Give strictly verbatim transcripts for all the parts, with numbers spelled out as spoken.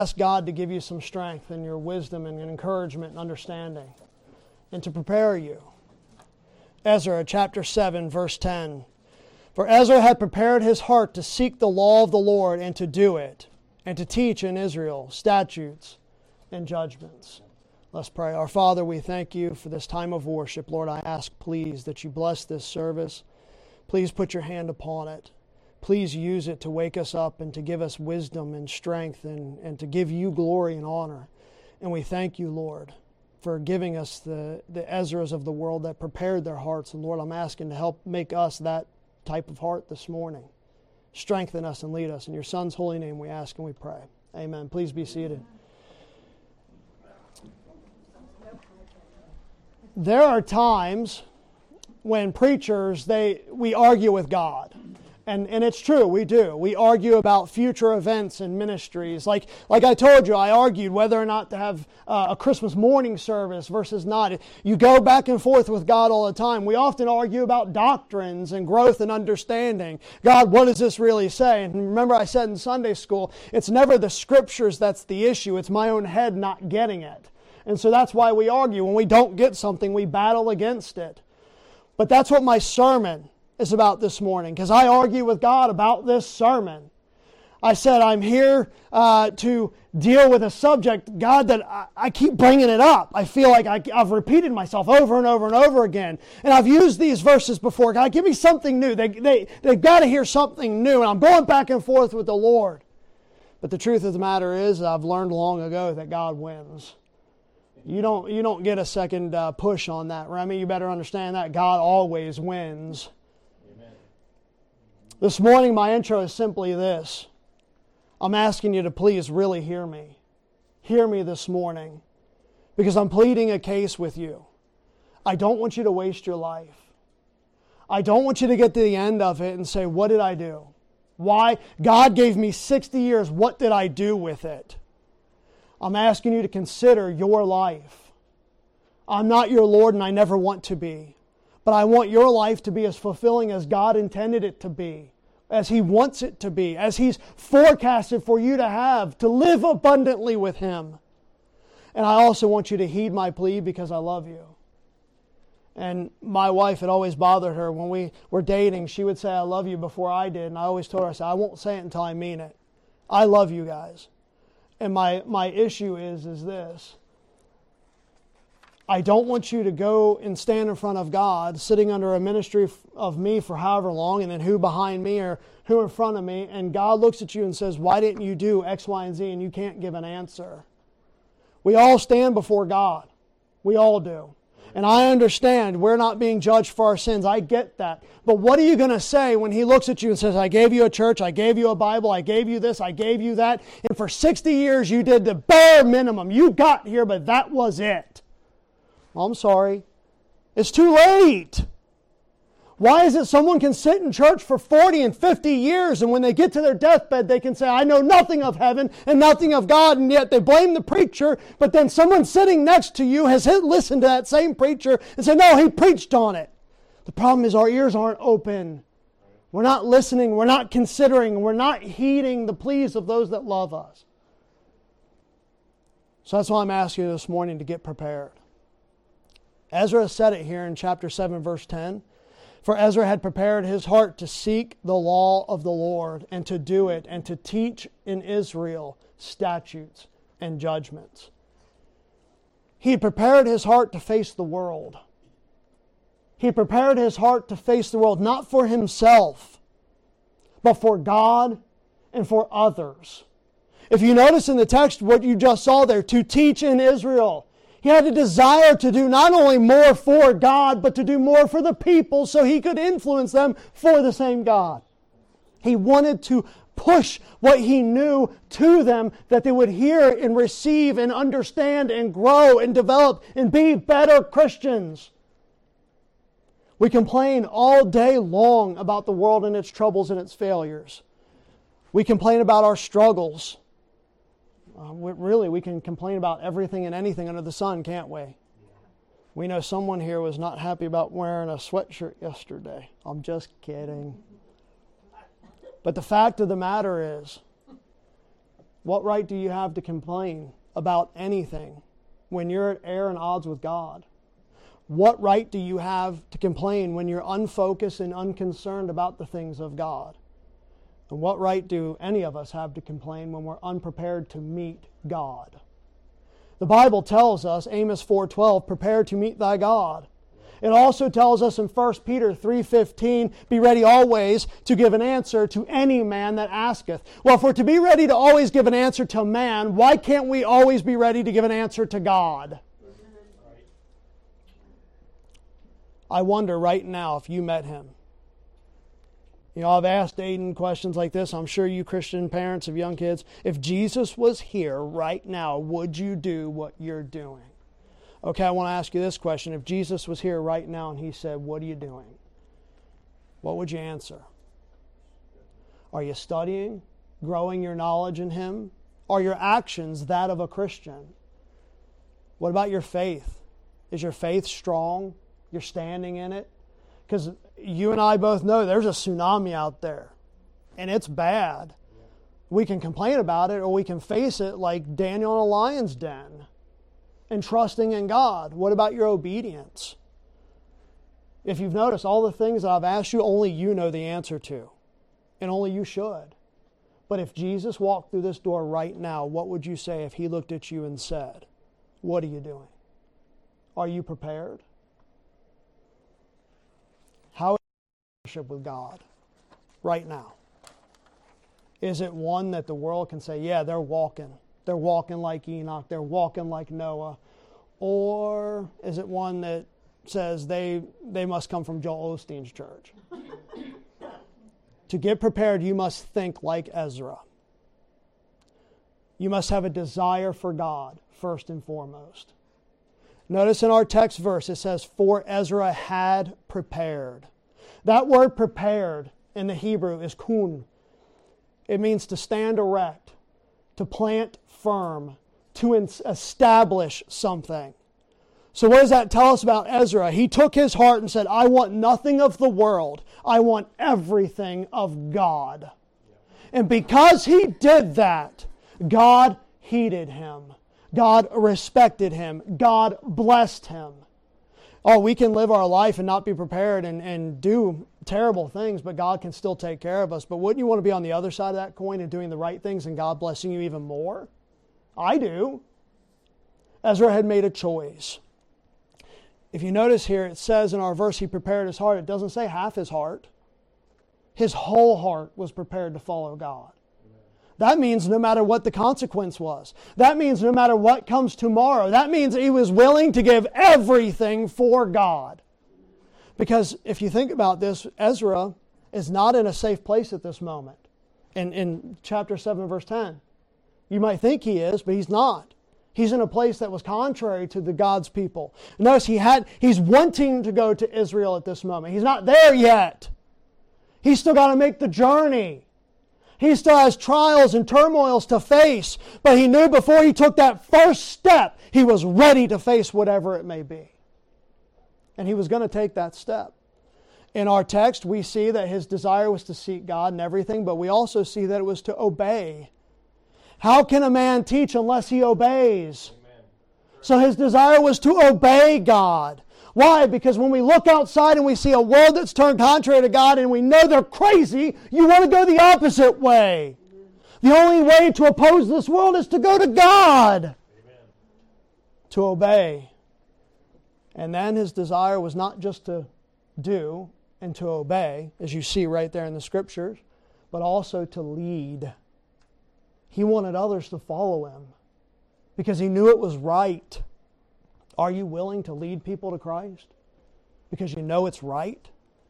ask God to give you some strength and your wisdom and encouragement and understanding, and to prepare you. Ezra chapter seven, verse ten. For Ezra had prepared his heart to seek the law of the Lord and to do it, and to teach in Israel statutes and judgments. Let's pray. Our Father, we thank you for this time of worship. Lord, I ask, please, that you bless this service. Please put your hand upon it. Please use it to wake us up and to give us wisdom and strength and, and to give you glory and honor. And we thank you, Lord, for giving us the, the Ezras of the world that prepared their hearts. And Lord, I'm asking to help make us that type of heart this morning. Strengthen us and lead us. In your Son's holy name we ask and we pray. Amen. Please be seated. There are times when preachers, they we argue with God. And and it's true, we do. We argue about future events and ministries. Like like I told you, I argued whether or not to have uh, a Christmas morning service versus not. You go back and forth with God all the time. We often argue about doctrines and growth and understanding. God, what does this really say? And remember I said in Sunday school, it's never the Scriptures that's the issue. It's my own head not getting it. And so that's why we argue. When we don't get something, we battle against it. But that's what my sermon is about this morning, because I argue with God about this sermon. I said I'm here uh, to deal with a subject, God, that I, I keep bringing it up. I feel like I, I've repeated myself over and over and over again. And I've used these verses before. God, give me something new. They, they, they've got to hear something new. And I'm going back and forth with the Lord. But the truth of the matter is, I've learned long ago that God wins. You don't, you don't get a second uh, push on that, Remy. You better understand that. God always wins. This morning, my intro is simply this. I'm asking you to please really hear me. Hear me this morning, because I'm pleading a case with you. I don't want you to waste your life. I don't want you to get to the end of it and say, what did I do? Why? God gave me sixty years. What did I do with it? I'm asking you to consider your life. I'm not your Lord, and I never want to be. But I want your life to be as fulfilling as God intended it to be, as He wants it to be, as He's forecasted for you to have, to live abundantly with Him. And I also want you to heed my plea because I love you. And my wife, it always bothered her when we were dating. She would say, I love you before I did. And I always told her, I said, I won't say it until I mean it. I love you guys. And my, my issue is, is this. I don't want you to go and stand in front of God, sitting under a ministry of me for however long, and then who behind me or who in front of me, and God looks at you and says, why didn't you do X, Y, and Z? And you can't give an answer. We all stand before God. We all do. And I understand we're not being judged for our sins. I get that. But what are you going to say when He looks at you and says, I gave you a church, I gave you a Bible, I gave you this, I gave you that, and for sixty years you did the bare minimum. You got here, but that was it. Well, I'm sorry. It's too late. Why is it someone can sit in church for forty and fifty years, and when they get to their deathbed, they can say, I know nothing of heaven and nothing of God, and yet they blame the preacher, but then someone sitting next to you has listened to that same preacher and said, no, he preached on it. The problem is our ears aren't open. We're not listening, we're not considering, we're not heeding the pleas of those that love us. So that's why I'm asking you this morning to get prepared. Ezra said it here in chapter seven, verse ten. For Ezra had prepared his heart to seek the law of the Lord and to do it and to teach in Israel statutes and judgments. He had prepared his heart to face the world. He prepared his heart to face the world, not for himself, but for God and for others. If you notice in the text what you just saw there, to teach in Israel. He had a desire to do not only more for God, but to do more for the people so he could influence them for the same God. He wanted to push what he knew to them, that they would hear and receive and understand and grow and develop and be better Christians. We complain all day long about the world and its troubles and its failures. We complain about our struggles. Uh, we, really, we can complain about everything and anything under the sun, can't we? We know someone here was not happy about wearing a sweatshirt yesterday. I'm just kidding. But the fact of the matter is, What right do you have to complain about anything when you're at air and odds with God? What right do you have to complain when you're unfocused and unconcerned about the things of God? And what right do any of us have to complain when we're unprepared to meet God? The Bible tells us, Amos four twelve, prepare to meet thy God. It also tells us in First Peter three fifteen, be ready always to give an answer to any man that asketh. Well, if we're to be ready to always give an answer to man, why can't we always be ready to give an answer to God? I wonder right now if you met Him. You know, I've asked Aiden questions like this. I'm sure you Christian parents of young kids, if Jesus was here right now, would you do what you're doing? Okay, I want to ask you this question. If Jesus was here right now and He said, what are you doing? What would you answer? Are you studying, growing your knowledge in Him? Are your actions that of a Christian? What about your faith? Is your faith strong? You're standing in it? Because you and I both know there's a tsunami out there, and it's bad. We can complain about it, or we can face it like Daniel in a lion's den and trusting in God. What about your obedience? If you've noticed, all the things that I've asked you, only you know the answer to, and only you should. But if Jesus walked through this door right now, what would you say if He looked at you and said, what are you doing? Are you prepared? How is your relationship with God right now? Is it one that the world can say, yeah, they're walking. They're walking like Enoch. They're walking like Noah. Or is it one that says they, they must come from Joel Osteen's church? To get prepared, you must think like Ezra. You must have a desire for God, first and foremost. Notice in our text verse, it says, for Ezra had prepared. That word prepared in the Hebrew is kun. It means to stand erect, to plant firm, to establish something. So what does that tell us about Ezra? He took his heart and said, I want nothing of the world. I want everything of God. And because he did that, God heeded him. God respected him. God blessed him. Oh, we can live our life and not be prepared and, and do terrible things, but God can still take care of us. But wouldn't you want to be on the other side of that coin and doing the right things and God blessing you even more? I do. Ezra had made a choice. If you notice here, it says in our verse, he prepared his heart. It doesn't say half his heart. His whole heart was prepared to follow God. That means no matter what the consequence was. That means no matter what comes tomorrow. That means he was willing to give everything for God. Because if you think about this, Ezra is not in a safe place at this moment. In, in chapter seven, verse ten. You might think he is, but he's not. He's in a place that was contrary to the God's people. Notice he had, he's wanting to go to Israel at this moment. He's not there yet. He's still got to make the journey. He still has trials and turmoils to face, but he knew before he took that first step, he was ready to face whatever it may be. And he was going to take that step. In our text, we see that his desire was to seek God and everything, but we also see that it was to obey. How can a man teach unless he obeys? Amen. So his desire was to obey God. Why? Because when we look outside and we see a world that's turned contrary to God and we know they're crazy, you want to go the opposite way. The only way to oppose this world is to go to God. Amen. To obey. And then his desire was not just to do and to obey, as you see right there in the Scriptures, but also to lead. He wanted others to follow him because he knew it was right. Are you willing to lead people to Christ because you know it's right?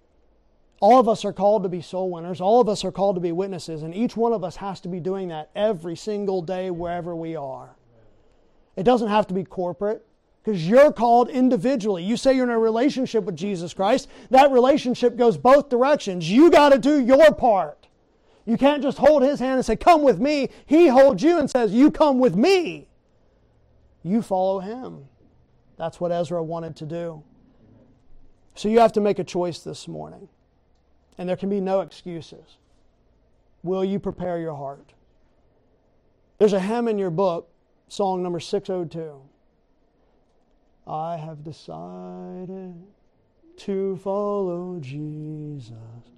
All of us are called to be soul winners. All of us are called to be witnesses, and each one of us has to be doing that every single day wherever we are. It doesn't have to be corporate because you're called individually. You say you're in a relationship with Jesus Christ. That relationship goes both directions. You got to do your part. You can't just hold his hand and say, come with me. He holds you and says, you come with me. You follow him. That's what Ezra wanted to do. So you have to make a choice this morning. And there can be no excuses. Will you prepare your heart? There's a hymn in your book, song number six oh two. I have decided to follow Jesus.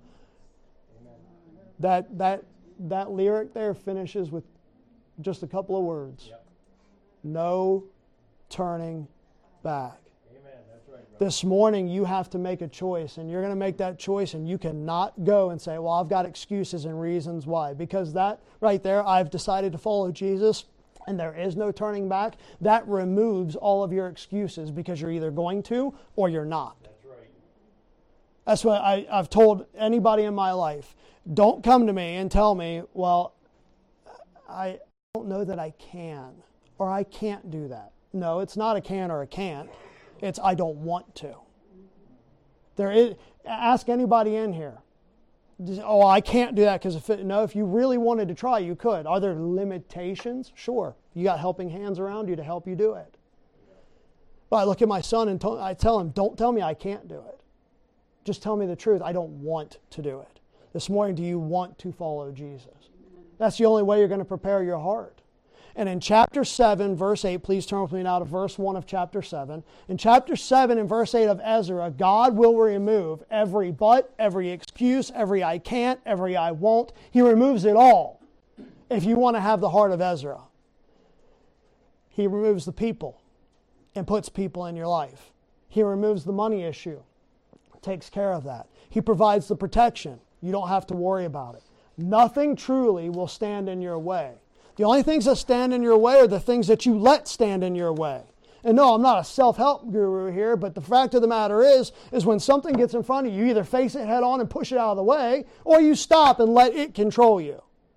That, that, that lyric there finishes with just a couple of words. Yep. No turning back. Amen. That's right, brother. This morning you have to make a choice, and you're going to make that choice, and you cannot go and say, well, I've got excuses and reasons why. Because that right there, I've decided to follow Jesus, and there is no turning back. That removes all of your excuses, because you're either going to or you're not. That's right. That's what I, I've told anybody in my life. Don't come to me and tell me, well, I don't know that I can, or I can't do that. No, it's not a can or a can't. It's I don't want to. There is. Ask anybody in here. Oh, I can't do that because if it, no, if you really wanted to try, you could. Are there limitations? Sure. You got helping hands around you to help you do it. But I look at my son and t- I tell him, don't tell me I can't do it. Just tell me the truth. I don't want to do it. This morning, do you want to follow Jesus? That's the only way you're going to prepare your heart. And in chapter seven, verse eight, please turn with me now to verse one of chapter seven. In chapter seven and verse eight of Ezra, God will remove every but, every excuse, every I can't, every I won't. He removes it all if you want to have the heart of Ezra. He removes the people and puts people in your life. He removes the money issue, takes care of that. He provides the protection. You don't have to worry about it. Nothing truly will stand in your way. The only things that stand in your way are the things that you let stand in your way. And no, I'm not a self-help guru here, but the fact of the matter is, is when something gets in front of you, you either face it head on and push it out of the way, or you stop and let it control you.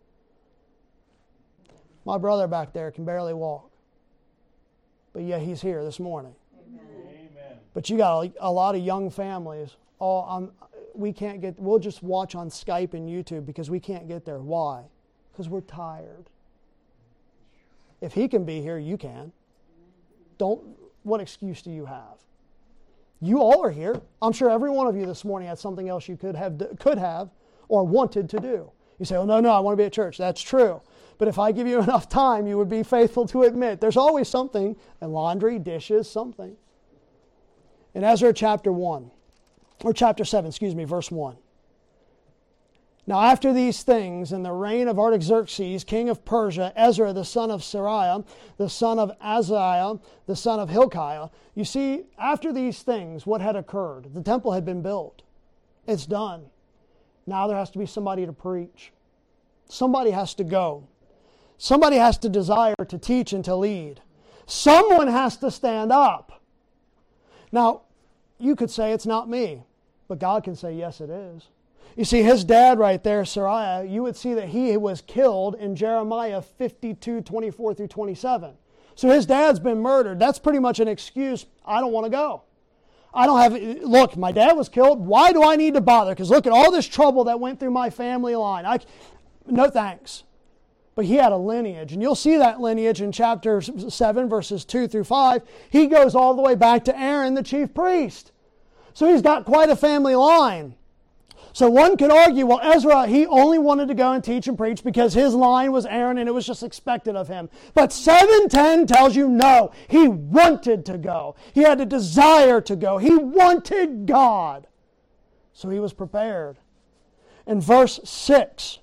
My brother back there can barely walk. But yet he's here this morning. Amen. But you got a, a lot of young families. Oh, I'm, we can't get, we'll just watch on Skype and YouTube because we can't get there. Why? Because we're tired. If he can be here, you can. Don't, what excuse do you have? You all are here. I'm sure every one of you this morning had something else you could have, could have or wanted to do. You say, oh, no, no, I want to be at church. That's true. But if I give you enough time, you would be faithful to admit there's always something, and laundry, dishes, something. In Ezra chapter one, or chapter seven, excuse me, verse one. Now after these things, in the reign of Artaxerxes, king of Persia, Ezra the son of Seraiah, the son of Azariah, the son of Hilkiah. You see, after these things, what had occurred? The temple had been built. It's done. Now there has to be somebody to preach. Somebody has to go. Somebody has to desire to teach and to lead. Someone has to stand up. Now, you could say it's not me, but God can say, yes, it is. You see, his dad right there, Seraiah, you would see that he was killed in Jeremiah fifty-two, twenty-four through twenty-seven. So his dad's been murdered. That's pretty much an excuse. I don't want to go. I don't have, look, my dad was killed. Why do I need to bother? Because look at all this trouble that went through my family line. I, no thanks. But he had a lineage, and you'll see that lineage in chapter seven, verses two through five. He goes all the way back to Aaron, the chief priest. So he's got quite a family line. So one could argue, well, Ezra, he only wanted to go and teach and preach because his line was Aaron and it was just expected of him. But seven ten tells you no, he wanted to go. He had a desire to go. He wanted God. So he was prepared. In verse six,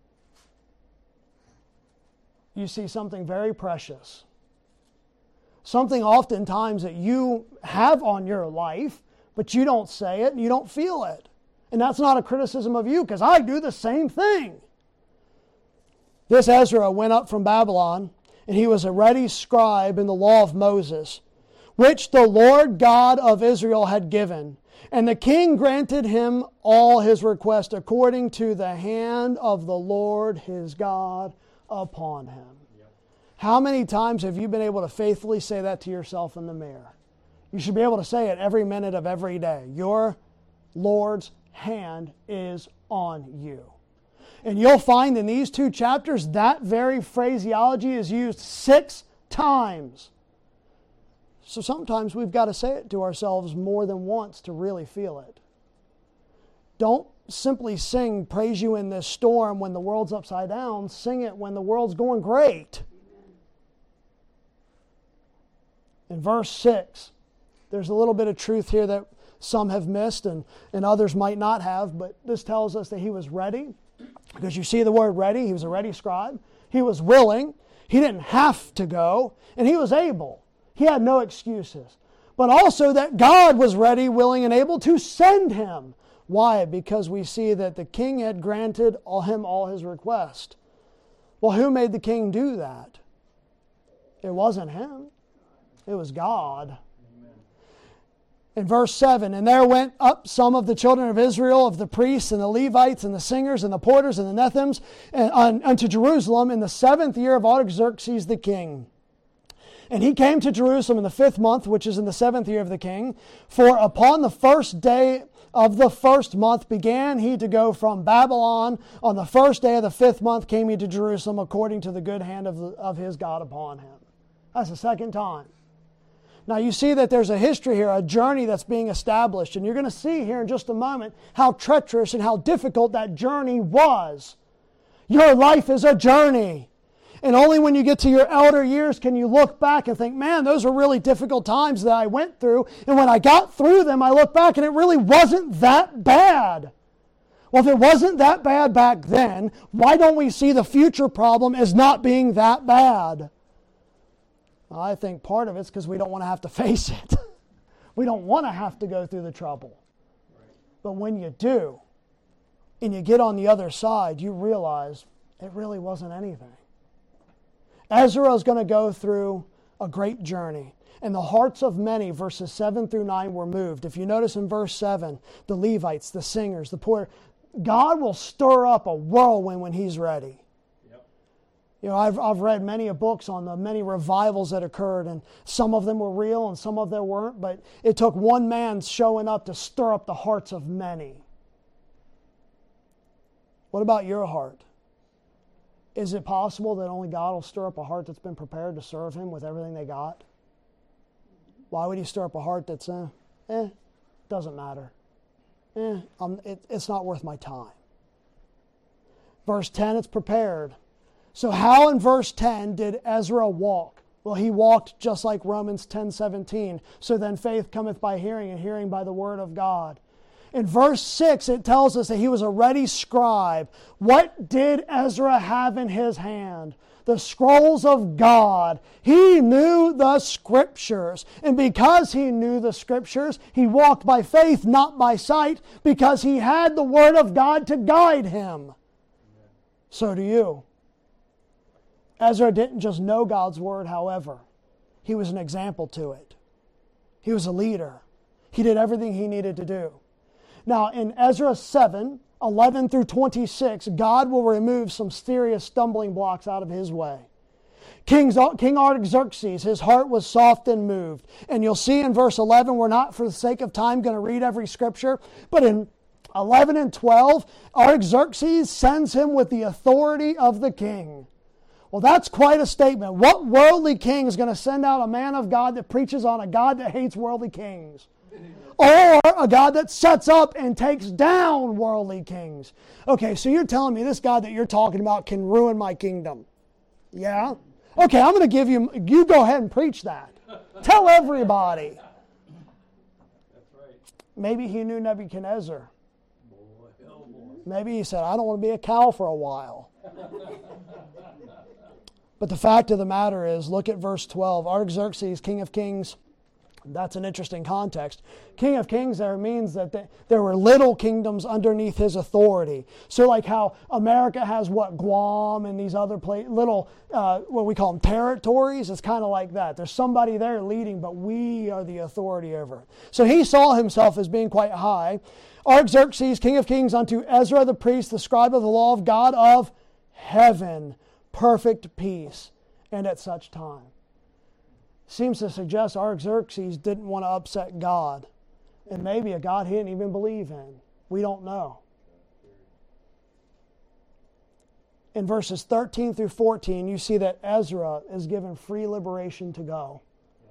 you see something very precious. Something oftentimes that you have on your life, but you don't say it and you don't feel it. And that's not a criticism of you, because I do the same thing. This Ezra went up from Babylon, and he was a ready scribe in the law of Moses, which the Lord God of Israel had given. And the king granted him all his requests according to the hand of the Lord his God upon him. Yep. How many times have you been able to faithfully say that to yourself in the mirror? You should be able to say it every minute of every day. Your Lord's hand is on you. And you'll find in these two chapters that very phraseology is used six times. So sometimes we've got to say it to ourselves more than once to really feel it. Don't simply sing Praise You in This Storm when the world's upside down. Sing it when the world's going great. In verse six, there's a little bit of truth here that some have missed and, and others might not have, but this tells us that he was ready. Because you see the word ready, he was a ready scribe. He was willing. He didn't have to go, and he was able. He had no excuses. But also that God was ready, willing, and able to send him. Why? Because we see that the king had granted him all his request. Well, who made the king do that? It wasn't him. It was God. In verse seven, and there went up some of the children of Israel, of the priests and the Levites and the singers and the porters and the Nethims, and, un, unto Jerusalem in the seventh year of Artaxerxes the king. And he came to Jerusalem in the fifth month, which is in the seventh year of the king. For upon the first day of the first month began he to go from Babylon. On the first day of the fifth month came he to Jerusalem, according to the good hand of, the, of his God upon him. That's the second time. Now you see that there's a history here, a journey that's being established. And you're going to see here in just a moment how treacherous and how difficult that journey was. Your life is a journey. And only when you get to your elder years can you look back and think, man, those were really difficult times that I went through. And when I got through them, I look back and it really wasn't that bad. Well, if it wasn't that bad back then, why don't we see the future problem as not being that bad? Well, I think part of it's because we don't want to have to face it. We don't want to have to go through the trouble. But when you do, and you get on the other side, you realize it really wasn't anything. Ezra is going to go through a great journey. And the hearts of many, verses seven through nine, were moved. If you notice in verse seven, the Levites, the singers, the poor, God will stir up a whirlwind when he's ready. Yep. You know, I've, I've read many books on the many revivals that occurred, and some of them were real and some of them weren't, but it took one man showing up to stir up the hearts of many. What about your heart? Is it possible that only God will stir up a heart that's been prepared to serve him with everything they got? Why would he stir up a heart that's, eh, eh doesn't matter. Eh, um, it, it's not worth my time. Verse ten, it's prepared. So how in verse ten did Ezra walk? Well, he walked just like Romans ten seventeen. So then faith cometh by hearing, and hearing by the word of God. In verse six, it tells us that he was a ready scribe. What did Ezra have in his hand? The scrolls of God. He knew the Scriptures. And because he knew the Scriptures, he walked by faith, not by sight, because he had the Word of God to guide him. So do you. Ezra didn't just know God's Word, however. He was an example to it. He was a leader. He did everything he needed to do. Now, in Ezra seven, eleven through twenty-six, God will remove some serious stumbling blocks out of his way. King, King Artaxerxes, his heart was soft and moved. And you'll see in verse eleven, we're not, for the sake of time, going to read every scripture, but in eleven and twelve, Artaxerxes sends him with the authority of the king. Well, that's quite a statement. What worldly king is going to send out a man of God that preaches on a God that hates worldly kings? Or a God that sets up and takes down worldly kings. Okay, so you're telling me this God that you're talking about can ruin my kingdom. Yeah? Okay, I'm going to give you, you go ahead and preach that. Tell everybody. That's right. Maybe he knew Nebuchadnezzar. Maybe he said, I don't want to be a cow for a while. But the fact of the matter is, look at verse twelve. Artaxerxes, king of kings. That's an interesting context. King of kings there means that they, there were little kingdoms underneath his authority. So like how America has what, Guam and these other pla- little, uh, what we call them territories, it's kind of like that. There's somebody there leading, but we are the authority over it. So he saw himself as being quite high. Artaxerxes, king of kings, unto Ezra the priest, the scribe of the law of God of heaven, perfect peace, and at such time. Seems to suggest Artaxerxes didn't want to upset God. And maybe a God he didn't even believe in. We don't know. In verses thirteen through fourteen, you see that Ezra is given free liberation to go.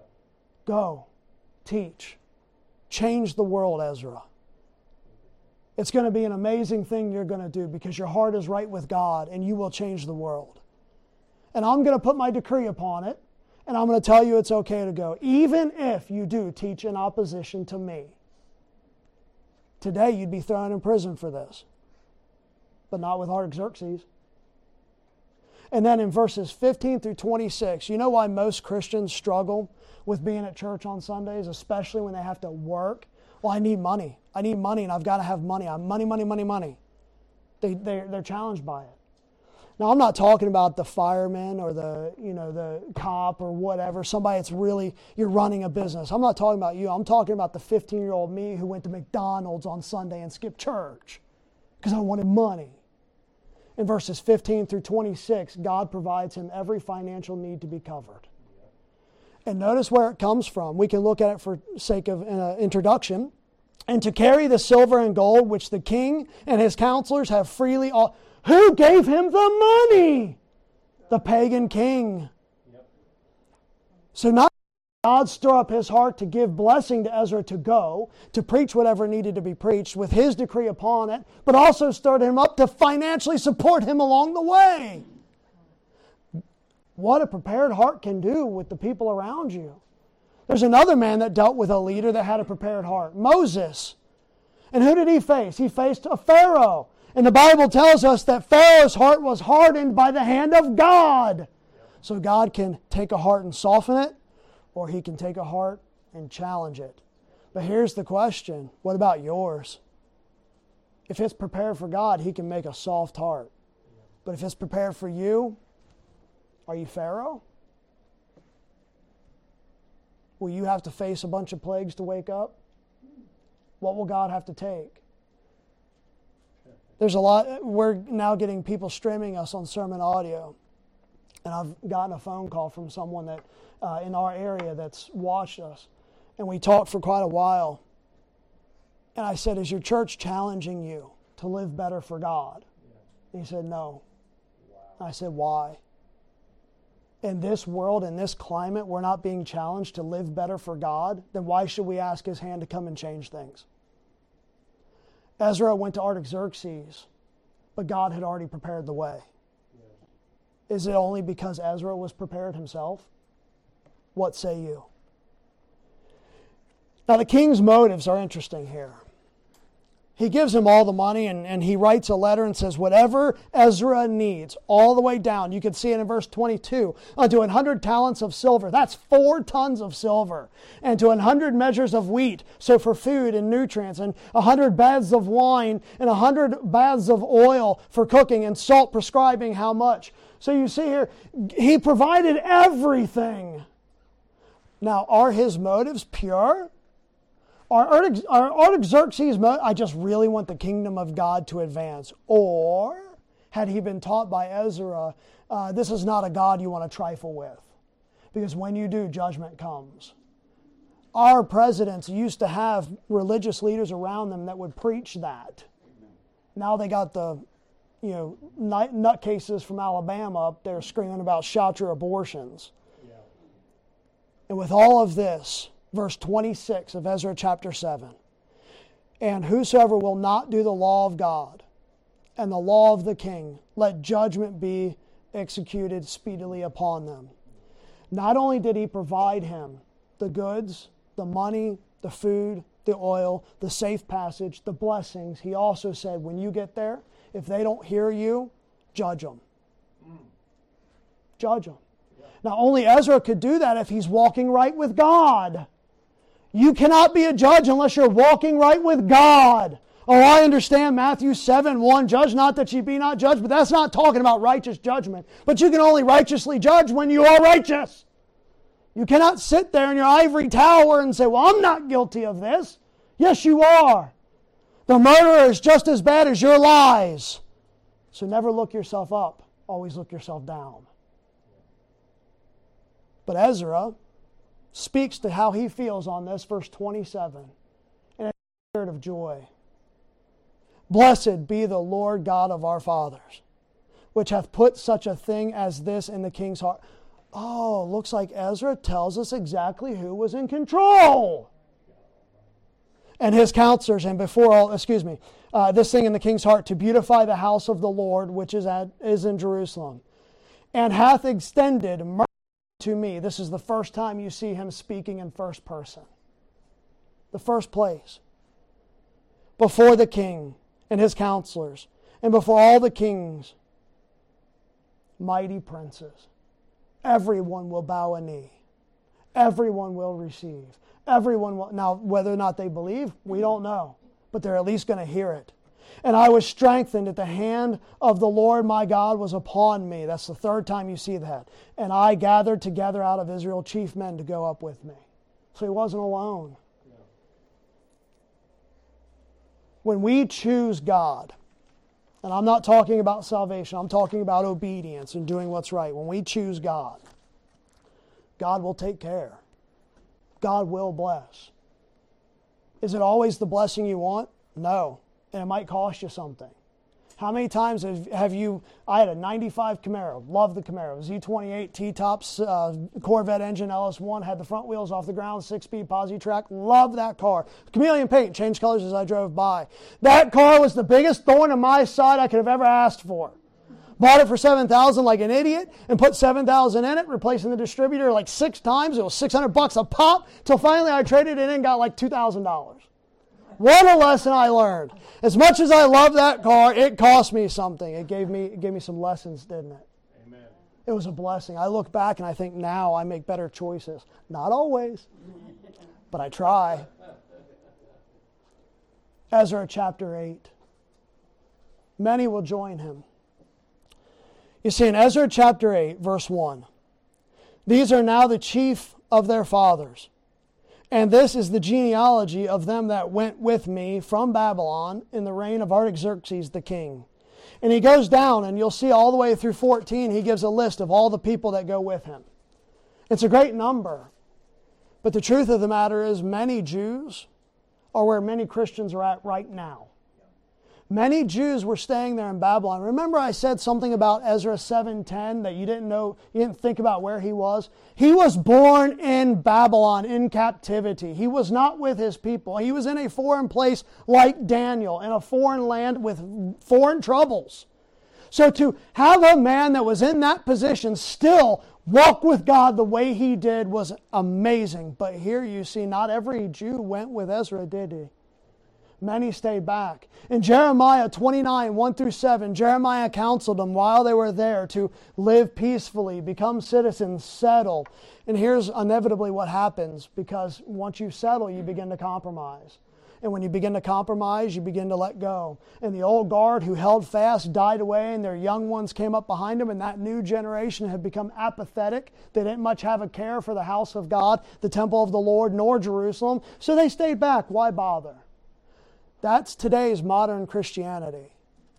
Go. Teach. Change the world, Ezra. It's going to be an amazing thing you're going to do because your heart is right with God and you will change the world. And I'm going to put my decree upon it, and I'm going to tell you it's okay to go, even if you do teach in opposition to me. Today you'd be thrown in prison for this, but not with Artaxerxes. And then in verses fifteen through twenty-six, you know why most Christians struggle with being at church on Sundays, especially when they have to work? Well, I need money. I need money, and I've got to have money. I'm money, money, money, money. They, they're, they're challenged by it. Now, I'm not talking about the fireman or the, you know, the cop or whatever, somebody that's really, you're running a business. I'm not talking about you. I'm talking about the fifteen-year-old me who went to McDonald's on Sunday and skipped church because I wanted money. In verses fifteen through twenty-six, God provides him every financial need to be covered. And notice where it comes from. We can look at it for sake of uh, introduction. And to carry the silver and gold which the king and his counselors have freely... All- Who gave him the money? The pagan king. Yep. So not God stir up his heart to give blessing to Ezra to go, to preach whatever needed to be preached with his decree upon it, but also stirred him up to financially support him along the way. What a prepared heart can do with the people around you. There's another man that dealt with a leader that had a prepared heart, Moses. And who did he face? He faced a Pharaoh. And the Bible tells us that Pharaoh's heart was hardened by the hand of God. So God can take a heart and soften it, or he can take a heart and challenge it. But here's the question. What about yours? If it's prepared for God, he can make a soft heart. But if it's prepared for you, are you Pharaoh? Will you have to face a bunch of plagues to wake up? What will God have to take? There's a lot, we're now getting people streaming us on sermon audio. And I've gotten a phone call from someone that uh, in our area that's watched us. And we talked for quite a while. And I said, is your church challenging you to live better for God? And he said, no. Wow. I said, why? In this world, in this climate, we're not being challenged to live better for God. Then why should we ask his hand to come and change things? Ezra went to Artaxerxes, but God had already prepared the way. Yeah. Is it only because Ezra was prepared himself? What say you? Now the king's motives are interesting here. He gives him all the money and, and he writes a letter and says, whatever Ezra needs, all the way down. You can see it in verse twenty-two. Unto an hundred talents of silver. That's four tons of silver. And to an hundred measures of wheat. So for food and nutrients. And a hundred baths of wine. And a hundred baths of oil for cooking. And salt prescribing how much. So you see here, he provided everything. Now, are his motives pure? Are Artaxerxes, I just really want the kingdom of God to advance? Or had he been taught by Ezra, uh, this is not a God you want to trifle with? Because when you do, judgment comes. Our presidents used to have religious leaders around them that would preach that. Now they got the, you know, nutcases from Alabama up there screaming about shout your abortions. Yeah. And with all of this, verse twenty-six of Ezra chapter seven. And whosoever will not do the law of God and the law of the king, let judgment be executed speedily upon them. Not only did he provide him the goods, the money, the food, the oil, the safe passage, the blessings, he also said, when you get there, if they don't hear you, judge them. Mm. Judge them. Yeah. Now only Ezra could do that if he's walking right with God. You cannot be a judge unless you're walking right with God. Oh, I understand Matthew seven one, judge not that ye be not judged, but that's not talking about righteous judgment. But you can only righteously judge when you are righteous. You cannot sit there in your ivory tower and say, well, I'm not guilty of this. Yes, you are. The murderer is just as bad as your lies. So never look yourself up. Always look yourself down. But Ezra speaks to how he feels on this, verse twenty-seven, in a spirit of joy. Blessed be the Lord God of our fathers, which hath put such a thing as this in the king's heart. Oh, looks like Ezra tells us exactly who was in control. and his counselors, and before all, excuse me, uh, this thing in the king's heart, to beautify the house of the Lord, which is at is in Jerusalem, and hath extended mercy to me. This is the first time you see him speaking in first person. The first place. Before the king and his counselors, and before all the kings, mighty princes. Everyone will bow a knee. Everyone will receive. Everyone will. Now, whether or not they believe, we don't know. But they're at least going to hear it. And I was strengthened at the hand of the Lord my God was upon me. That's the third time you see that. And I gathered together out of Israel chief men to go up with me. So he wasn't alone. When we choose God, and I'm not talking about salvation, I'm talking about obedience and doing what's right. When we choose God, God will take care. God will bless. Is it always the blessing you want? No. And it might cost you something. How many times have, have you, I had a ninety-five Camaro, loved the Camaro, Z twenty-eight T-tops, uh, Corvette engine, L S one, had the front wheels off the ground, six-speed posi track, loved that car. Chameleon paint, changed colors as I drove by. That car was the biggest thorn in my side I could have ever asked for. Bought it for seven thousand dollars like an idiot and put seven thousand dollars in it, replacing the distributor like six times. It was six hundred bucks a pop, till finally I traded it in and got like two thousand dollars. What a lesson I learned. As much as I love that car, it cost me something. It gave me, it gave me some lessons, didn't it? Amen. It was a blessing. I look back and I think now I make better choices. Not always, but I try. Ezra chapter eight. Many will join him. You see, in Ezra chapter eight, verse one, these are now the chief of their fathers. And this is the genealogy of them that went with me from Babylon in the reign of Artaxerxes the king. And he goes down, and you'll see all the way through fourteen, he gives a list of all the people that go with him. It's a great number. But the truth of the matter is, many Jews are where many Christians are at right now. Many Jews were staying there in Babylon. Remember I said something about Ezra seven ten that you didn't know, you didn't think about where he was? He was born in Babylon in captivity. He was not with his people. He was in a foreign place like Daniel, in a foreign land with foreign troubles. So to have a man that was in that position still walk with God the way he did was amazing. But here you see, not every Jew went with Ezra, did he? Many stayed back. In Jeremiah twenty-nine, one through seven, Jeremiah counseled them while they were there to live peacefully, become citizens, settle. And here's inevitably what happens, because once you settle, you begin to compromise. And when you begin to compromise, you begin to let go. And the old guard who held fast died away, and their young ones came up behind them, and that new generation had become apathetic. They didn't much have a care for the house of God, the temple of the Lord, nor Jerusalem. So they stayed back. Why bother? That's today's modern Christianity.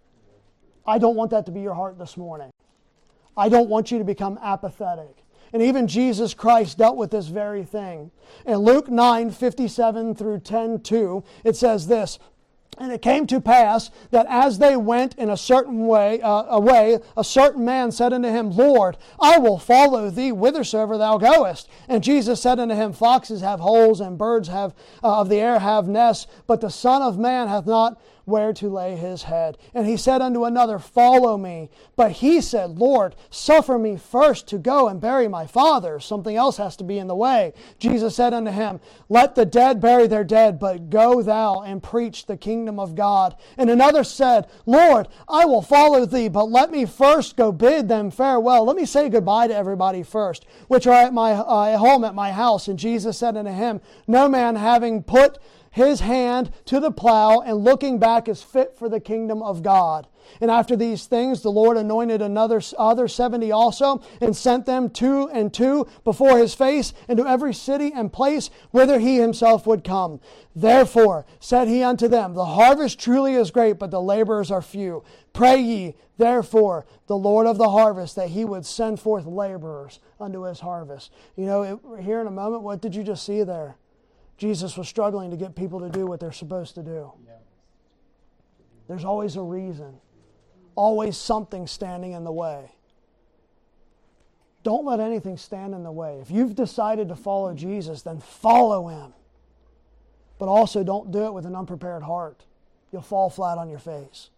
I don't want that to be your heart this morning. I don't want you to become apathetic. And even Jesus Christ dealt with this very thing. In Luke nine, fifty-seven through ten two, it says this, "And it came to pass that as they went in a certain way, uh, away, a certain man said unto him, Lord, I will follow thee whithersoever thou goest. And Jesus said unto him, Foxes have holes, and birds have uh, of the air have nests, but the Son of Man hath not where to lay his head. And he said unto another, Follow me. But he said, Lord, suffer me first to go and bury my father." Something else has to be in the way. Jesus said unto him, "Let the dead bury their dead, but go thou and preach the kingdom of God." And another said, "Lord, I will follow thee, but let me first go bid them farewell. Let me say goodbye to everybody first, which are at my uh, home at my house." And Jesus said unto him, "No man having put his hand to the plow and looking back is fit for the kingdom of God." And after these things, the Lord anointed another other seventy also, and sent them two and two before his face into every city and place whither he himself would come. "Therefore said he unto them, The harvest truly is great, but the laborers are few. Pray ye therefore the Lord of the harvest that he would send forth laborers unto his harvest." You know, it, here in a moment, what did you just see there? Jesus was struggling to get people to do what they're supposed to do. Yeah. There's always a reason. Always something standing in the way. Don't let anything stand in the way. If you've decided to follow Jesus, then follow him. But also don't do it with an unprepared heart. You'll fall flat on your face.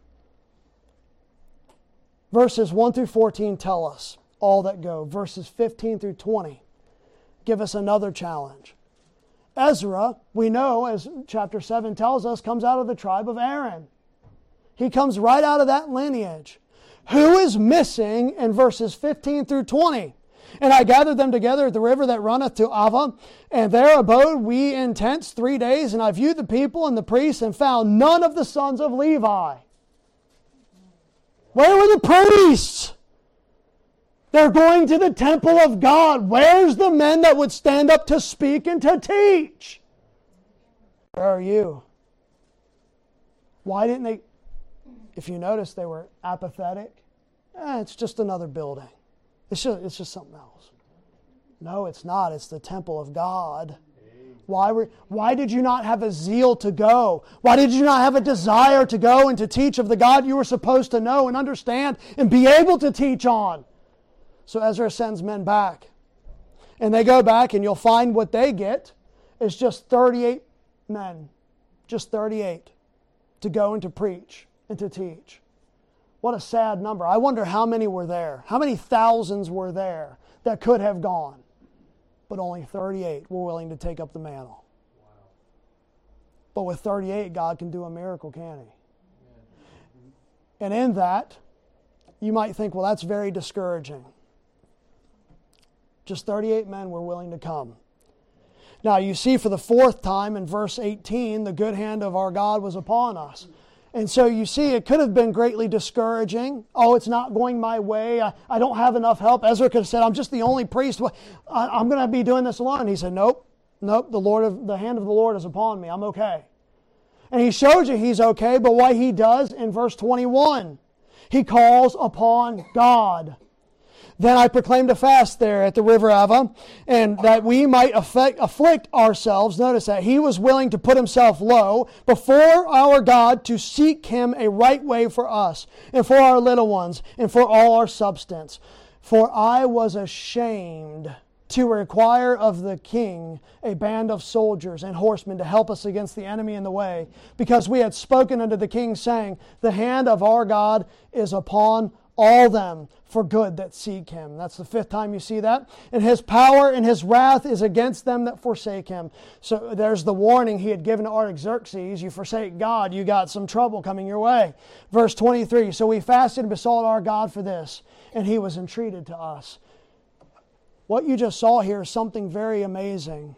Verses one through fourteen tell us all that go. Verses fifteen through twenty give us another challenge. Ezra, we know, as chapter seven tells us, comes out of the tribe of Aaron. He comes right out of that lineage. Who is missing in verses fifteen through twenty? And I gathered them together at the river that runneth to Ava, and there abode we in tents three days, and I viewed the people and the priests, and found none of the sons of Levi. Where were the priests? They're going to the temple of God. Where's the men that would stand up to speak and to teach? Where are you? Why didn't they? If you notice, they were apathetic. Eh, it's just another building. It's just, it's just something else. No, it's not. It's the temple of God. Why, were, why did you not have a zeal to go? Why did you not have a desire to go and to teach of the God you were supposed to know and understand and be able to teach on? So Ezra sends men back. And they go back, and you'll find what they get is just thirty-eight men. Just thirty-eight to go and to preach and to teach. What a sad number. I wonder how many were there. How many thousands were there that could have gone? But only thirty-eight were willing to take up the mantle. Wow. But with thirty-eight, God can do a miracle, can He? Yeah. And in that, you might think, well, that's very discouraging. Just thirty-eight men were willing to come. Now, you see for the fourth time in verse eighteen, the good hand of our God was upon us. And so you see, it could have been greatly discouraging. Oh, it's not going my way. I, I don't have enough help. Ezra could have said, I'm just the only priest. I, I'm going to be doing this alone. He said, nope, nope, the Lord of the hand of the Lord is upon me. I'm okay. And he showed you he's okay, but what he does in verse twenty-one, he calls upon God. Then I proclaimed a fast there at the river Ava, and that we might affect, afflict ourselves. Notice that he was willing to put himself low before our God to seek him a right way for us, and for our little ones, and for all our substance. For I was ashamed to require of the king a band of soldiers and horsemen to help us against the enemy in the way, because we had spoken unto the king, saying, the hand of our God is upon all them for good that seek him. That's the fifth time you see that. And his power and his wrath is against them that forsake him. So there's the warning he had given to Artaxerxes. You forsake God, you got some trouble coming your way. Verse twenty-three, so we fasted and besought our God for this, and he was entreated to us. What you just saw here is something very amazing.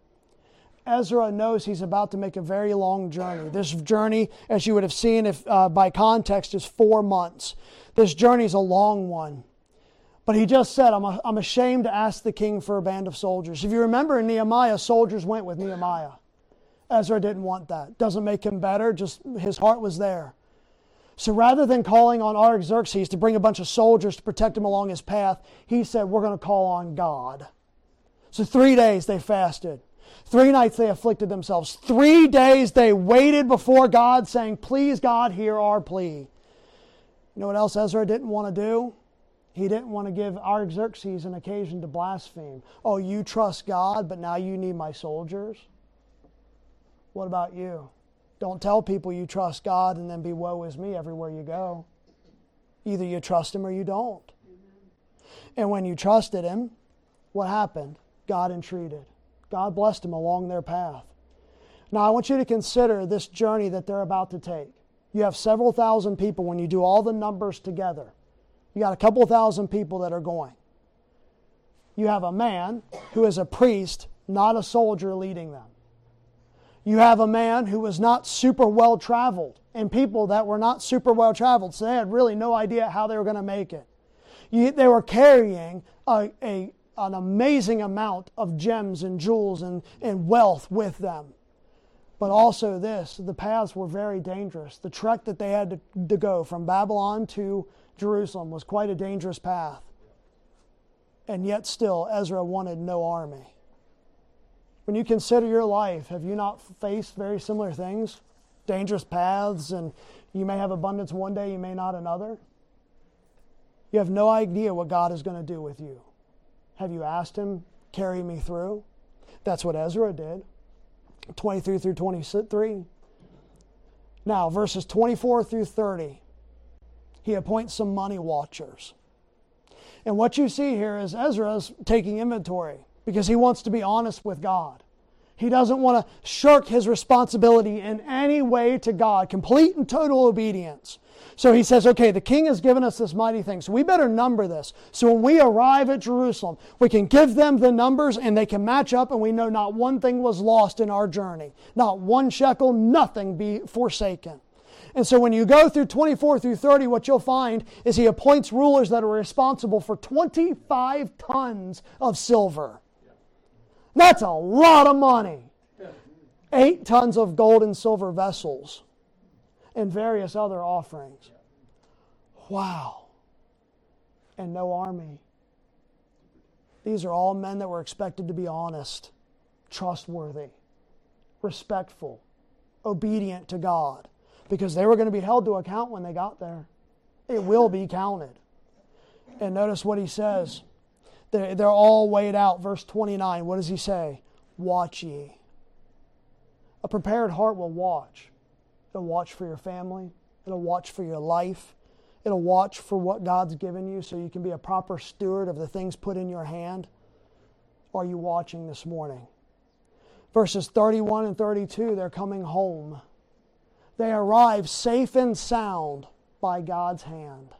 Ezra knows he's about to make a very long journey. This journey, as you would have seen if uh, by context, is four months. This journey is a long one. But he just said, I'm, a, I'm ashamed to ask the king for a band of soldiers. If you remember in Nehemiah, soldiers went with Nehemiah. Ezra didn't want that. Doesn't make him better, just his heart was there. So rather than calling on Artaxerxes to bring a bunch of soldiers to protect him along his path, he said, we're going to call on God. So three days they fasted. Three nights they afflicted themselves. Three days they waited before God, saying, please God, hear our plea. You know what else Ezra didn't want to do? He didn't want to give Artaxerxes an occasion to blaspheme. Oh, you trust God, but now you need my soldiers? What about you? Don't tell people you trust God and then be woe is me everywhere you go. Either you trust Him or you don't. And when you trusted Him, what happened? God entreated. God blessed him along their path. Now I want you to consider this journey that they're about to take. You have several thousand people when you do all the numbers together. You got a couple thousand people that are going. You have a man who is a priest, not a soldier, leading them. You have a man who was not super well traveled, and people that were not super well traveled, so they had really no idea how they were going to make it. You, they were carrying a, a an amazing amount of gems and jewels and, and wealth with them. But also this, the paths were very dangerous. The trek that they had to, to go from Babylon to Jerusalem was quite a dangerous path. And yet still, Ezra wanted no army. When you consider your life, have you not faced very similar things? Dangerous paths, and you may have abundance one day, you may not another. You have no idea what God is going to do with you. Have you asked Him, carry me through? That's what Ezra did. twenty-three through twenty-three. Now, verses twenty-four through thirty. He appoints some money watchers. And what you see here is Ezra's taking inventory because he wants to be honest with God. He doesn't want to shirk his responsibility in any way to God, complete and total obedience. So he says, okay, the king has given us this mighty thing, so we better number this. So when we arrive at Jerusalem, we can give them the numbers and they can match up, and we know not one thing was lost in our journey. Not one shekel, nothing be forsaken. And so when you go through twenty-four through thirty, what you'll find is he appoints rulers that are responsible for twenty-five tons of silver. That's a lot of money. Eight tons of gold and silver vessels and various other offerings. Wow. And no army. These are all men that were expected to be honest, trustworthy, respectful, obedient to God, because they were going to be held to account when they got there. It will be counted. And notice what he says. They're, they're all weighed out. Verse twenty-nine, what does he say? Watch ye. A prepared heart will watch. It'll watch for your family. It'll watch for your life. It'll watch for what God's given you so you can be a proper steward of the things put in your hand. Are you watching this morning? Verses thirty-one and thirty-two, they're coming home. They arrive safe and sound by God's hand.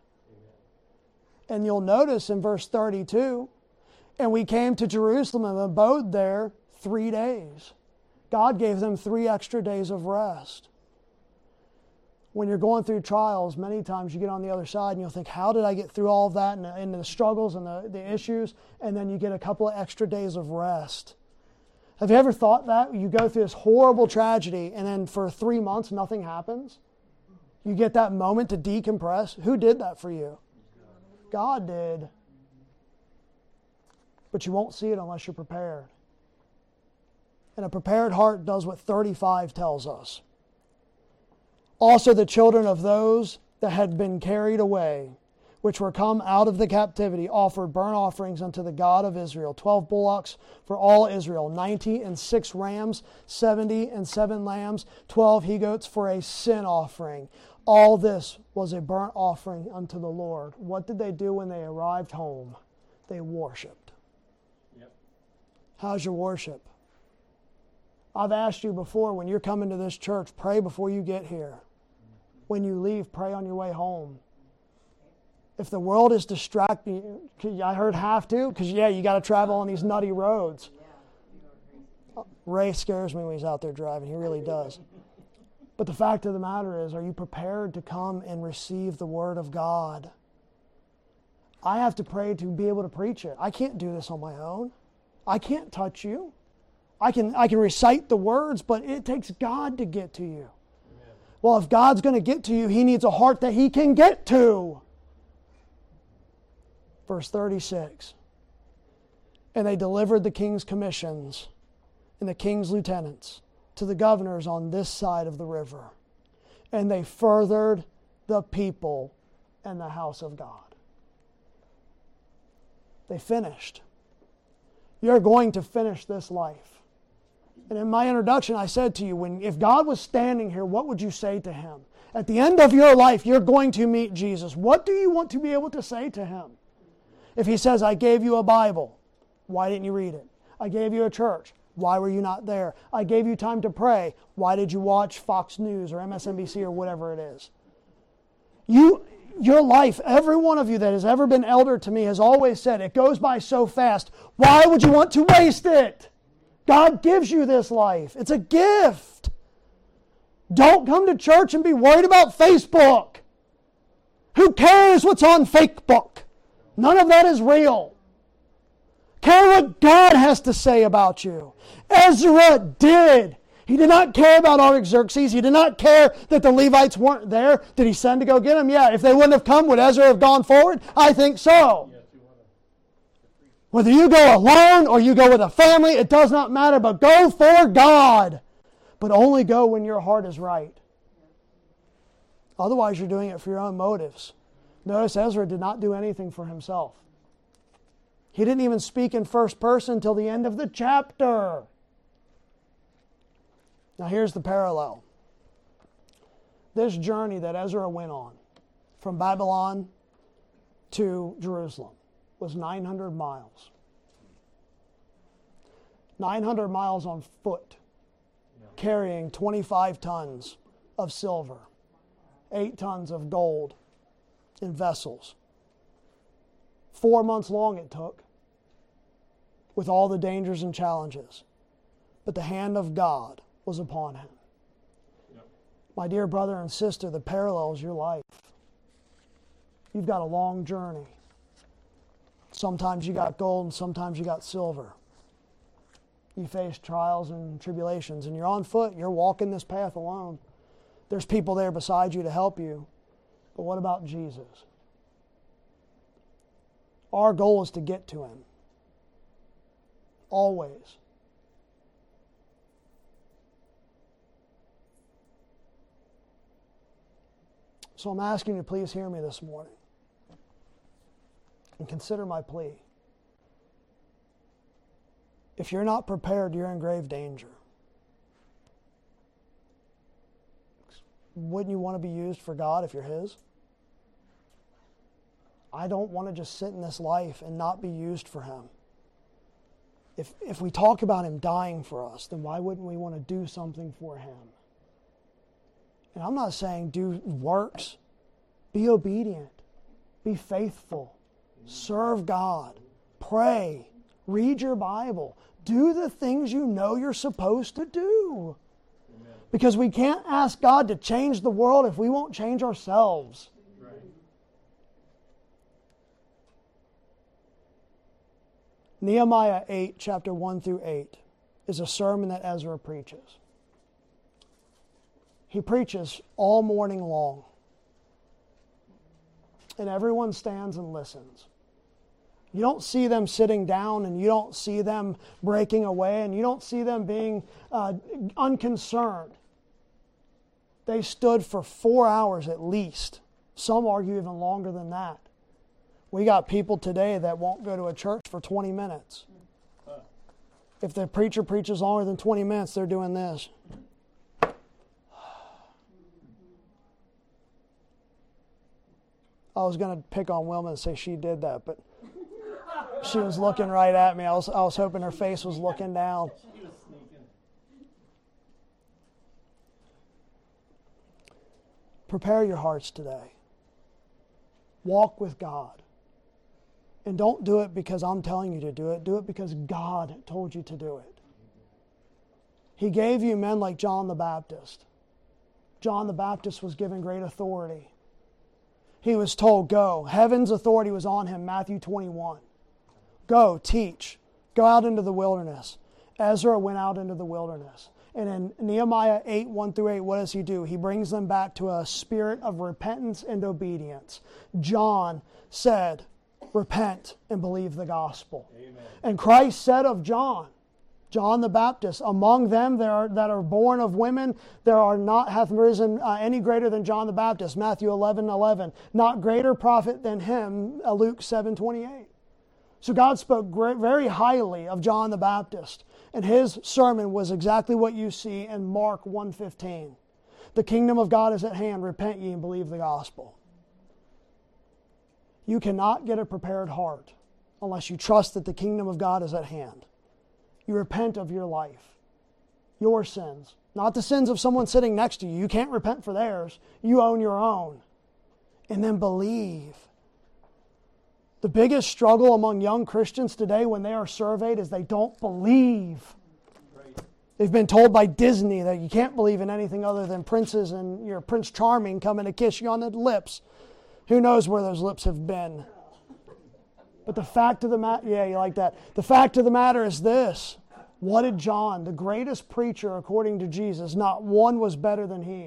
And you'll notice in verse thirty-two, and we came to Jerusalem and abode there three days. God gave them three extra days of rest. When you're going through trials, many times you get on the other side and you'll think, how did I get through all of that and, and the struggles and the, the issues? And then you get a couple of extra days of rest. Have you ever thought that? You go through this horrible tragedy and then for three months nothing happens? You get that moment to decompress? Who did that for you? God did. But you won't see it unless you're prepared. And a prepared heart does what thirty-five tells us. Also the children of those that had been carried away, which were come out of the captivity, offered burnt offerings unto the God of Israel, twelve bullocks for all Israel, ninety and six rams, seventy and seven lambs, twelve he-goats for a sin offering. All this was a burnt offering unto the Lord. What did they do when they arrived home? They worshiped. Yep. How's your worship? I've asked you before, when you're coming to this church, pray before you get here. When you leave, pray on your way home. If the world is distracting you, I heard have to, because yeah, you got to travel on these nutty roads. Ray scares me when he's out there driving. He really does. But the fact of the matter is, are you prepared to come and receive the Word of God? I have to pray to be able to preach it. I can't do this on my own. I can't touch you. I can, I can recite the words, but it takes God to get to you. Amen. Well, if God's going to get to you, He needs a heart that He can get to. Verse thirty-six. And they delivered the king's commissions and the king's lieutenants to the governors on this side of the river. And they furthered the people and the house of God. They finished. You're going to finish this life. And in my introduction, I said to you, when if God was standing here, what would you say to Him? At the end of your life, you're going to meet Jesus. What do you want to be able to say to Him? If He says, I gave you a Bible, why didn't you read it? I gave you a church, why were you not there? I gave you time to pray, why did you watch Fox News or M S N B C or whatever it is? You, your life, every one of you that has ever been elder to me has always said, it goes by so fast, why would you want to waste it? God gives you this life. It's a gift. Don't come to church and be worried about Facebook. Who cares what's on Facebook? None of that is real. Care what God has to say about you. Ezra did. He did not care about Artaxerxes. He did not care that the Levites weren't there. Did he send to go get them? Yeah. If they wouldn't have come, would Ezra have gone forward? I think so. Whether you go alone or you go with a family, it does not matter, but go for God. But only go when your heart is right. Otherwise, you're doing it for your own motives. Notice Ezra did not do anything for himself. He didn't even speak in first person until the end of the chapter. Now here's the parallel. This journey that Ezra went on from Babylon to Jerusalem was nine hundred miles. nine hundred miles on foot, carrying twenty-five tons of silver, eight tons of gold in vessels. Four months long it took, with all the dangers and challenges. But the hand of God was upon him. Yep. My dear brother and sister, the parallel is your life. You've got a long journey. Sometimes you got gold and sometimes you got silver. You face trials and tribulations, and you're on foot. You're walking this path alone. There's people there beside you to help you. But what about Jesus? Our goal is to get to him. Always. So I'm asking you to please hear me this morning and consider my plea. If you're not prepared, you're in grave danger. Wouldn't you want to be used for God if you're his? I don't want to just sit in this life and not be used for him. If, if we talk about him dying for us, then why wouldn't we want to do something for him? And I'm not saying do works. Be obedient. Be faithful. Serve God. Pray. Read your Bible. Do the things you know you're supposed to do. Amen. Because we can't ask God to change the world if we won't change ourselves. Right. Nehemiah eight, chapter one through eight, is a sermon that Ezra preaches. He preaches all morning long. And everyone stands and listens. You don't see them sitting down, and you don't see them breaking away, and you don't see them being uh, unconcerned. They stood for four hours at least. Some argue even longer than that. We got people today that won't go to a church for twenty minutes. If the preacher preaches longer than twenty minutes, they're doing this. I was going to pick on Wilma and say she did that, but she was looking right at me. I was, I was hoping her face was looking down. Prepare your hearts today. Walk with God. And don't do it because I'm telling you to do it. Do it because God told you to do it. He gave you men like John the Baptist. John the Baptist was given great authority. He was told, go. Heaven's authority was on him, Matthew twenty-one. Go, teach. Go out into the wilderness. Ezra went out into the wilderness. And in Nehemiah eight, one through eight, what does he do? He brings them back to a spirit of repentance and obedience. John said, repent and believe the gospel. Amen. And Christ said of John, John the Baptist, among them that are, that are born of women, there are not hath risen uh, any greater than John the Baptist. Matthew eleven, eleven. Not greater prophet than him, uh, Luke seven, twenty-eight. So God spoke great, very highly of John the Baptist. And his sermon was exactly what you see in Mark one fifteen. The kingdom of God is at hand. Repent ye and believe the gospel. You cannot get a prepared heart unless you trust that the kingdom of God is at hand. You repent of your life, your sins, not the sins of someone sitting next to you. You can't repent for theirs. You own your own. And then believe. The biggest struggle among young Christians today when they are surveyed is they don't believe. Right. They've been told by Disney that you can't believe in anything other than princes and your Prince Charming coming to kiss you on the lips. Who knows where those lips have been? But the fact of the matter, yeah, you like that. The fact of the matter is this. What did John, the greatest preacher according to Jesus, not one was better than he.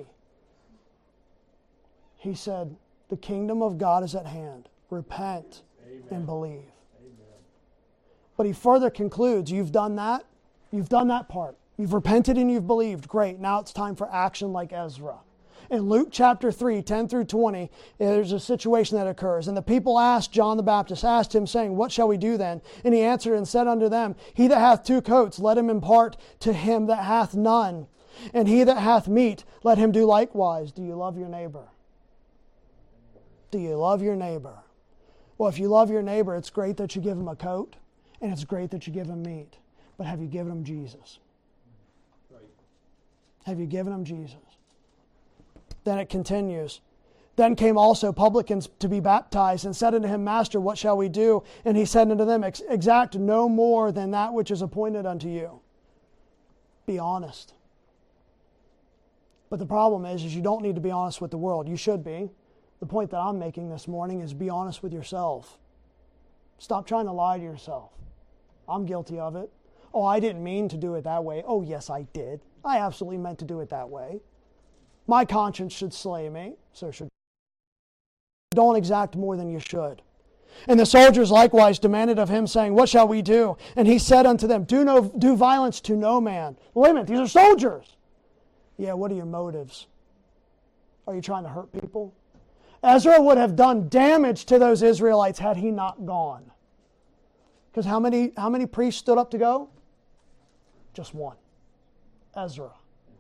He said, the kingdom of God is at hand. Repent Amen. And believe. Amen. But he further concludes, you've done that. You've done that part. You've repented and you've believed. Great. Now it's time for action like Ezra. In Luke chapter three, ten through twenty, there's a situation that occurs. And the people asked, John the Baptist asked him, saying, what shall we do then? And he answered and said unto them, he that hath two coats, let him impart to him that hath none. And he that hath meat, let him do likewise. Do you love your neighbor? Do you love your neighbor? Well, if you love your neighbor, it's great that you give him a coat, and it's great that you give him meat. But have you given him Jesus? Right. Have you given him Jesus? Then it continues. Then came also publicans to be baptized, and said unto him, Master, what shall we do? And he said unto them, Exact no more than that which is appointed unto you. Be honest. But the problem is, is you don't need to be honest with the world. You should be. The point that I'm making this morning is be honest with yourself. Stop trying to lie to yourself. I'm guilty of it. Oh, I didn't mean to do it that way. Oh, yes, I did. I absolutely meant to do it that way. My conscience should slay me, so should. Don't exact more than you should. And the soldiers likewise demanded of him, saying, What shall we do? And he said unto them, Do no do violence to no man. Wait a minute, these are soldiers. Yeah, what are your motives? Are you trying to hurt people? Ezra would have done damage to those Israelites had he not gone. Because how many, how many priests stood up to go? Just one. Ezra.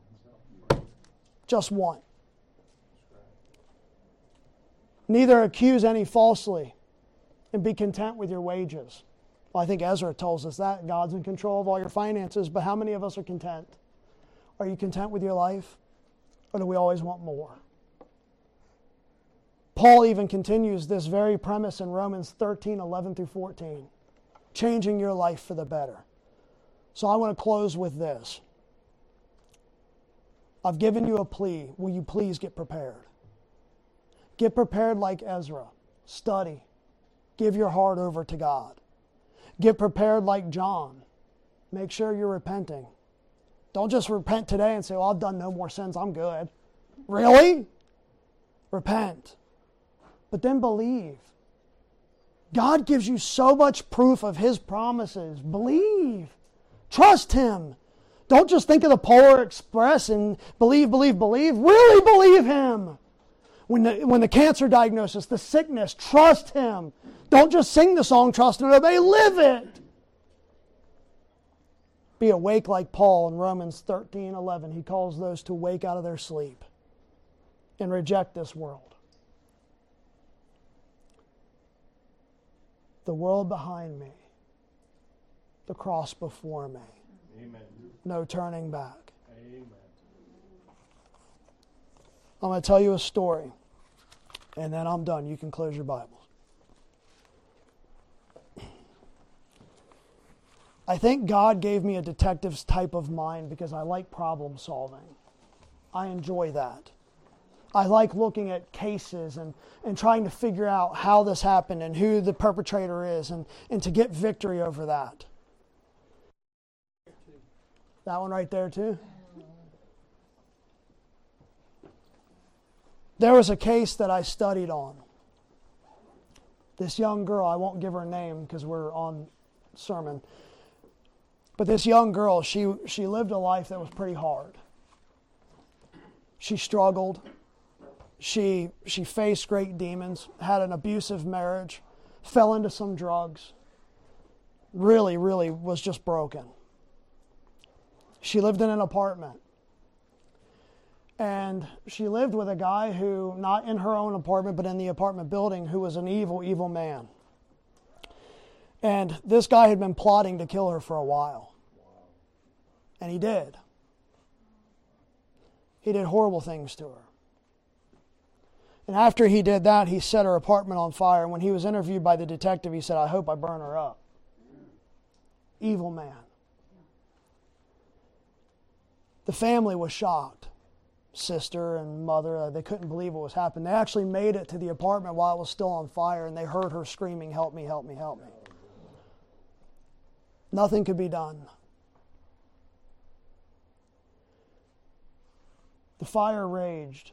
Just one. Neither accuse any falsely, and be content with your wages. Well, I think Ezra tells us that. God's in control of all your finances, but how many of us are content? Are you content with your life? Or do we always want more? Paul even continues this very premise in Romans thirteen, eleven through fourteen. Changing your life for the better. So I want to close with this. I've given you a plea. Will you please get prepared? Get prepared like Ezra. Study. Give your heart over to God. Get prepared like John. Make sure you're repenting. Don't just repent today and say, well, I've done no more sins, I'm good. Really? Repent. But then believe. God gives you so much proof of His promises. Believe. Trust Him. Don't just think of the Polar Express and believe, believe, believe. Really believe Him. When the, when the cancer diagnosis, the sickness, trust Him. Don't just sing the song, trust and obey. Live it. Be awake like Paul in Romans thirteen, eleven. He calls those to wake out of their sleep and reject this world. The world behind me, the cross before me. Amen. No turning back. Amen. I'm going to tell you a story, and then I'm done. You can close your Bibles. I think God gave me a detective's type of mind because I like problem solving. I enjoy that. I like looking at cases and, and trying to figure out how this happened and who the perpetrator is and, and to get victory over that. That one right there too? There was a case that I studied on. This young girl, I won't give her name because we're on sermon. But this young girl, she, she lived a life that was pretty hard. She struggled. She, she faced great demons, had an abusive marriage, fell into some drugs. Really, really was just broken. She lived in an apartment. And she lived with a guy who, not in her own apartment, but in the apartment building, who was an evil, evil man. And this guy had been plotting to kill her for a while. And he did. He did horrible things to her. And after he did that, he set her apartment on fire. And when he was interviewed by the detective, he said, I hope I burn her up. Evil man. The family was shocked. Sister and mother, they couldn't believe what was happening. They actually made it to the apartment while it was still on fire, and they heard her screaming, help me, help me, help me. Nothing could be done. The fire raged.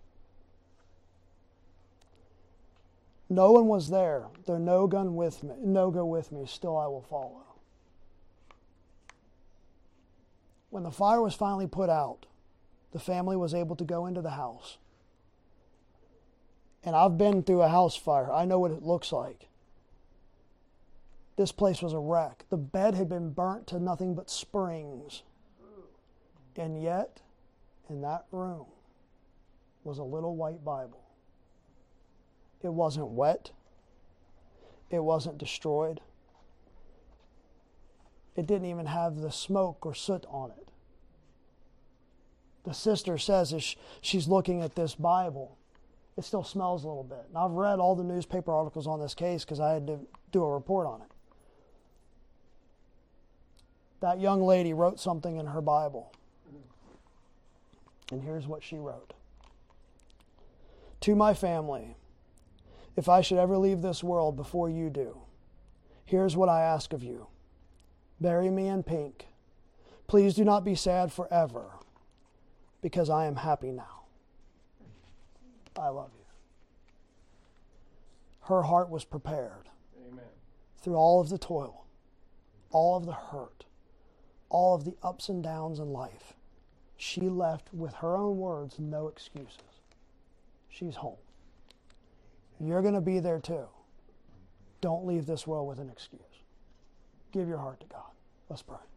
No one was there. Though no gun with me, no go with me, still I will follow. When the fire was finally put out, the family was able to go into the house. And I've been through a house fire. I know what it looks like. This place was a wreck. The bed had been burnt to nothing but springs. And yet, in that room was a little white Bible. It wasn't wet. It wasn't destroyed. It didn't even have the smoke or soot on it. The sister says as she's looking at this Bible, it still smells a little bit. And I've read all the newspaper articles on this case because I had to do a report on it. That young lady wrote something in her Bible. And here's what she wrote. To my family, if I should ever leave this world before you do, here's what I ask of you. Bury me in pink. Please do not be sad forever, because I am happy now. I love you. Her heart was prepared. Amen. Through all of the toil, all of the hurt, all of the ups and downs in life. She left, with her own words, no excuses. She's home. You're going to be there too. Don't leave this world with an excuse. Give your heart to God. Let's pray.